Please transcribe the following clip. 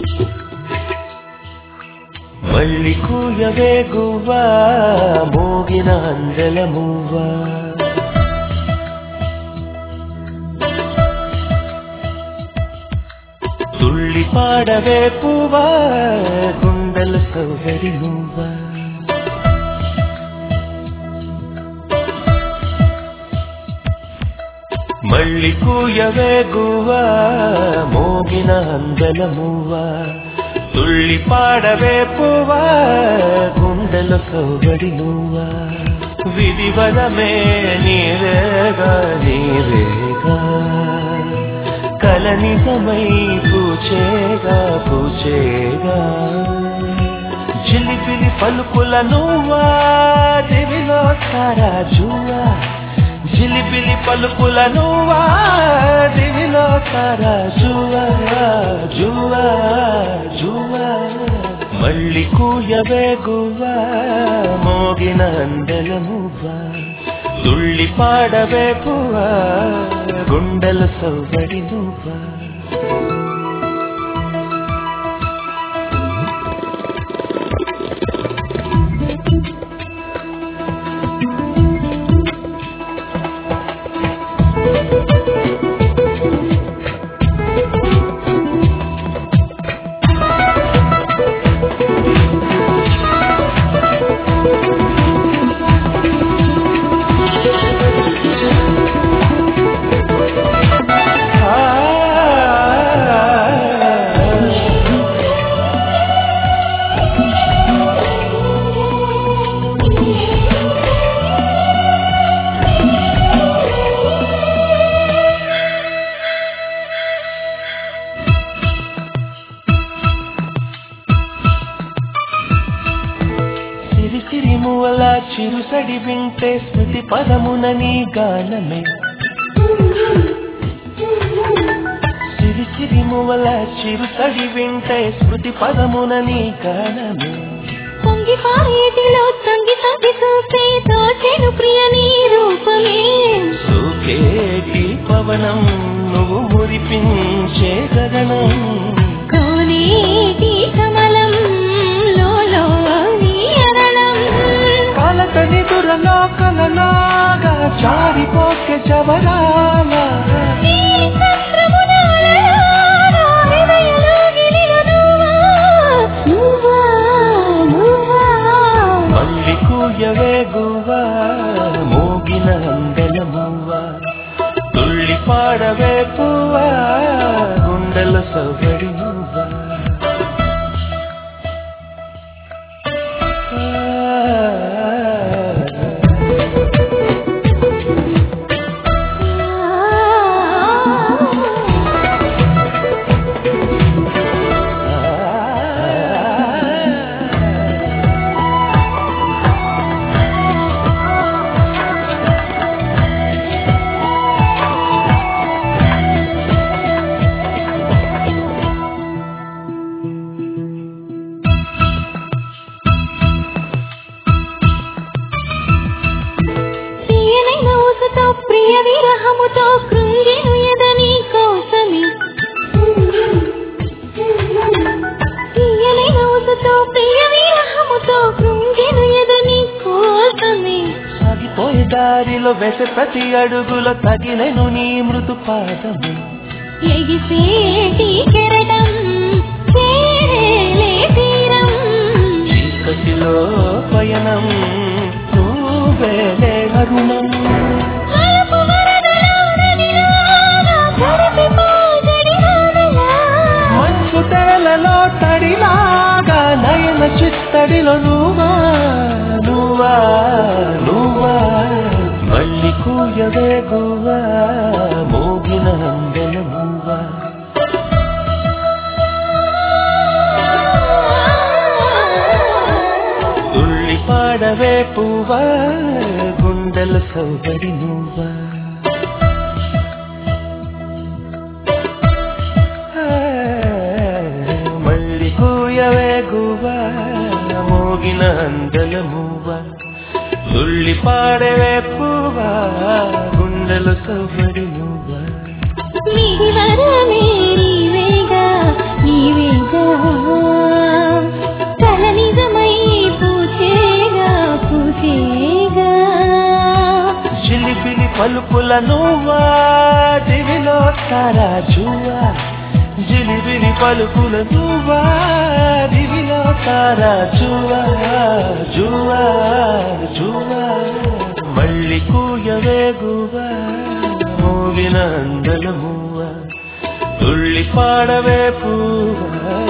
మళ్ళీ కూయవే గువ్వా మోగిన అందెల మువ్వా తుళ్ళి పాడవే పువ్వా గుండెల సౌగడి నువ్వా మళ్ళీ కూయవే గువ్వా మోగిన అందెల మువ్వా తుళ్ళి పాడవే పువ్వా గుండెల సౌగడి నువ్వా విధివరమే నీవేగా నీవేగా కల నిజమై పూచేగా పూచేగా జిలిబిలి పలుకుల నువ్వా దివిలో తారా జువ్వా జిలిబిలి పలుకుల నువ్వా దివిలో తారా జువ్వా జువ్వా జువ్వా మళ్ళీ కూయవే గువ్వా మోగిన అందెల మువ్వా తుళ్ళి పాడవే పువ్వా గుండెల సౌగడి నువ్వా సిరిమువల చిరుసడి వింటే స్మృతి పదమున నీ గానమే సిరిమువల చిరుసడి వింటే స్మృతి పదమున నీ గానమే పొంగి పారేటిలో తంగి తంగి చూపే దోచెను ప్రియ నీ రూపమే సూకేటి పవనం నువ్వు మురిపించే గగనం కోనేటి కమలం కలతని దురలోకలలాగా జారిపోకే జవరాలా మళ్ళీ కూయవే గువ్వా మోగిన అందెల మువ్వా తుళ్ళి పాడవే పువ్వా గుండెల సౌగడి నువ్వా ప్రియ విరహముతో కృంగెను ఎదని కోసమే తీయలైన ఊసుతో ప్రియ విరహముతో కృంగెను ఎదని కోసమే సాగిపోయే దారిలో వేసే ప్రతి అడుగులో తగిలెను నీ మృదు పాదము ఎగిసేటి కెరటం చేరేలే తీరం చీకటిలో పయనం నువ్వేలే అరుణం మంచు తేలలో తడిలాగా నయన చిత్తడిలో నువ్వా నువ్వా నువ్వా మళ్ళీ కూయవే గువ్వా మోగిన అందెల మువ్వా తుళ్ళి పాడవే పువ్వా గుండెల సౌగడి నువ్వా మళ్ళీ కూయవే గువ్వా మోగిన అందెల మువ్వా తుళ్ళి పాడవే పువ్వా గుండెల సౌగడి నువ్వా నీవరమే నీవేగా నీవేగా చూపుల నువ్వా దివిలో తారా జువా జిలిబిలి పలుకుల నువ్వా దివిలో తారా జువా జువా జువా మళ్ళీ కూయవేగువా మోగిన అందల మువ్వ తుళ్ళి పాడవే పువ్వా